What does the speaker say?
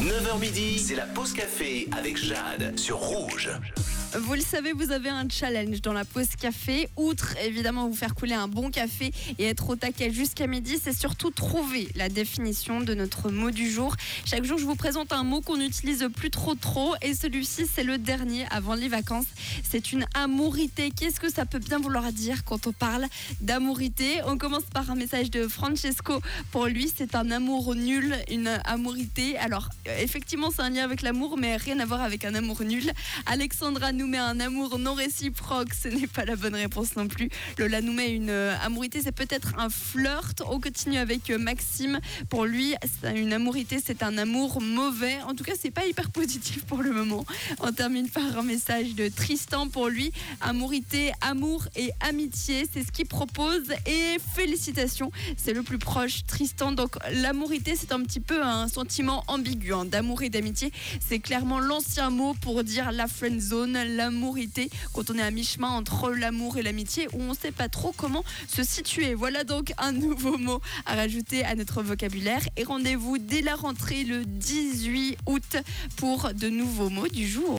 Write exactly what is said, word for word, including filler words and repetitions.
neuf heures midi, c'est la pause café avec Jade sur Rouge. Vous le savez, vous avez un challenge dans la pause café. Outre évidemment vous faire couler un bon café et être au taquet jusqu'à midi, c'est surtout trouver la définition de notre mot du jour. Chaque jour, je vous présente un mot qu'on n'utilise plus trop trop et celui-ci, c'est le dernier avant les vacances. C'est une amourité. Qu'est-ce que ça peut bien vouloir dire quand on parle d'amourité ? On commence par un message de Francesco. Pour lui, c'est un amour nul, une amourité. Alors, effectivement, c'est un lien avec l'amour, mais rien à voir avec un amour nul. Alexandra nous met un amour non réciproque, ce n'est pas la bonne réponse non plus. Lola nous met une euh, amourité, c'est peut-être un flirt. On continue avec euh, Maxime. Pour lui, c'est une amourité, c'est un amour mauvais. En tout cas, c'est pas hyper positif pour le moment. On termine par un message de Tristan. Pour lui, amourité, amour et amitié, c'est ce qu'il propose. Et félicitations, c'est le plus proche, Tristan. Donc l'amourité, c'est un petit peu un sentiment ambigu, hein, d'amour et d'amitié. C'est clairement l'ancien mot pour dire la friend zone, l'amourité, quand on est à mi-chemin entre l'amour et l'amitié, où on ne sait pas trop comment se situer. Voilà donc un nouveau mot à rajouter à notre vocabulaire. Et rendez-vous dès la rentrée le dix-huit août pour de nouveaux mots du jour.